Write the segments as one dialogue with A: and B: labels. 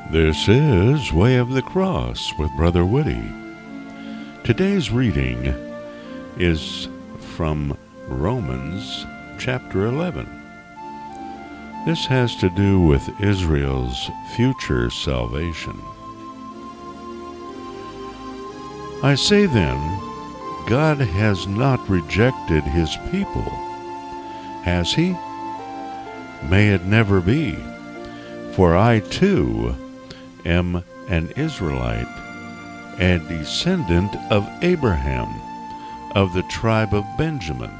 A: This is Way of the Cross with Brother Woody. Today's reading is from Romans chapter 11. This has to do with Israel's future salvation. I say then, God has not rejected his people. Has he? May it never be. For I too am an Israelite, a descendant of Abraham, of the tribe of Benjamin.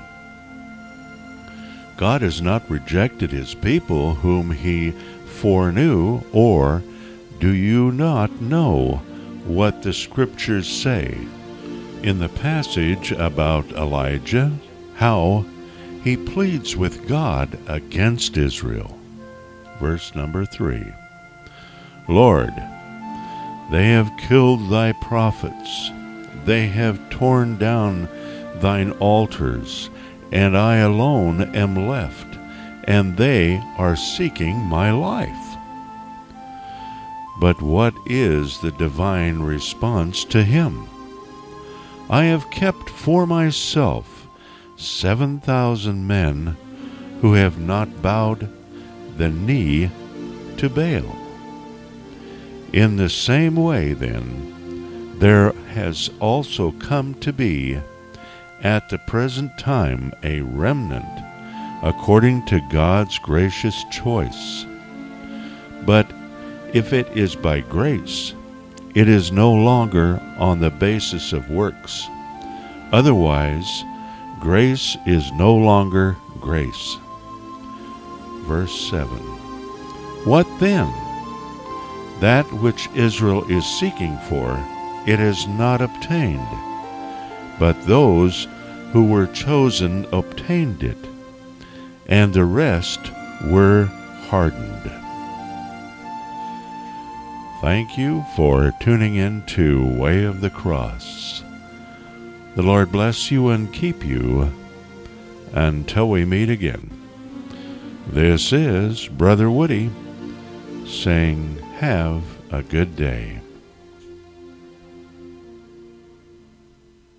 A: God has not rejected his people whom he foreknew, or do you not know what the Scriptures say in the passage about Elijah, how he pleads with God against Israel? Verse number 3. Lord, they have killed thy prophets, they have torn down thine altars, and I alone am left, and they are seeking my life. But what is the divine response to him? I have kept for myself 7,000 men who have not bowed the knee to Baal. In the same way, then, there has also come to be at the present time a remnant according to God's gracious choice. But if it is by grace, it is no longer on the basis of works. Otherwise, grace is no longer grace. Verse 7. What then? That which Israel is seeking for, it has not obtained, but those who were chosen obtained it, and the rest were hardened. Thank you for tuning in to Way of the Cross. The Lord bless you and keep you until we meet again. This is Brother Woody saying, have a good day.